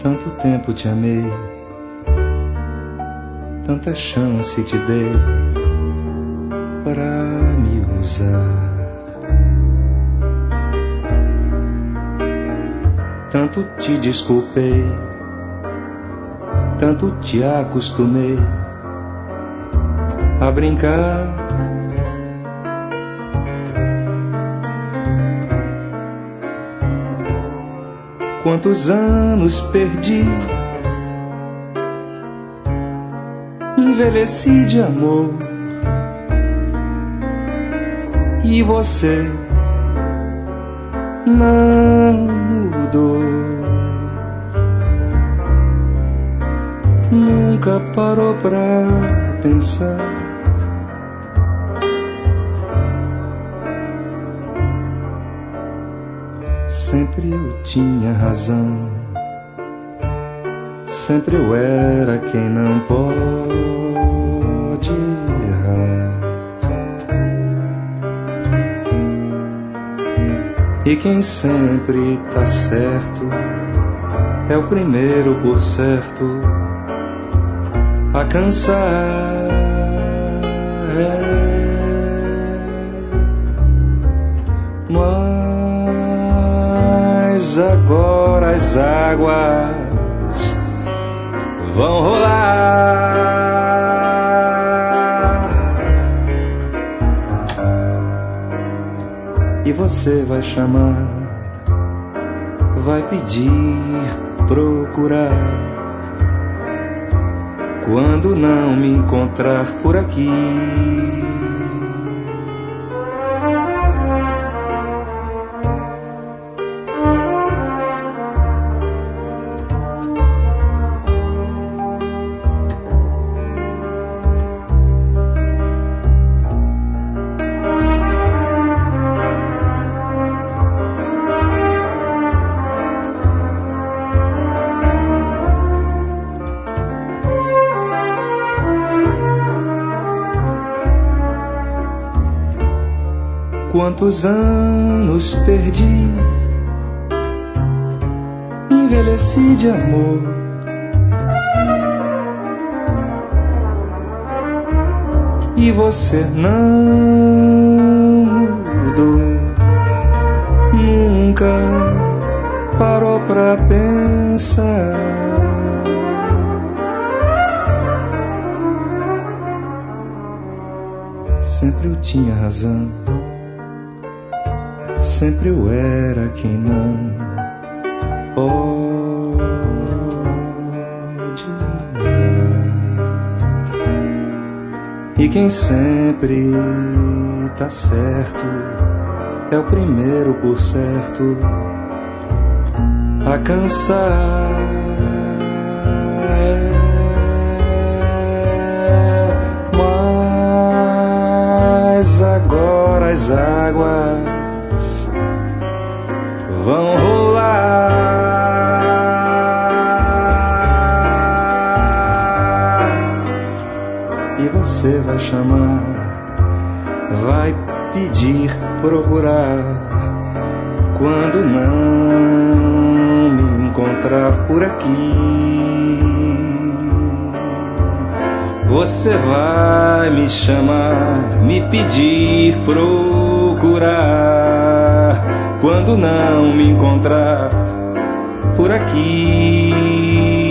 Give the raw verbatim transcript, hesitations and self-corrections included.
Tanto tempo te amei, tanta chance te dei para me usar. Tanto te desculpei, tanto te acostumei a brincar. Quantos anos perdi, envelheci de amor, e você não mudou. Nunca parou pra pensar. Sempre eu tinha razão, sempre eu era quem não pode errar, e quem sempre tá certo é o primeiro, por certo, a cansar. É. Mas agora as águas vão rolar e você vai chamar, vai pedir, procurar. Quando não me encontrar por aqui, quantos anos perdi, envelheci de amor, e você não mudou. Nunca parou pra pensar. Sempre eu tinha razão, sempre eu era quem não pode errar, e quem sempre tá certo é o primeiro, por certo, a cansar. É. Mas agora as águas vão rolar e você vai chamar, vai pedir, procurar. Quando não me encontrar por aqui, você vai me chamar, me pedir, procurar. Quando não me encontrar por aqui,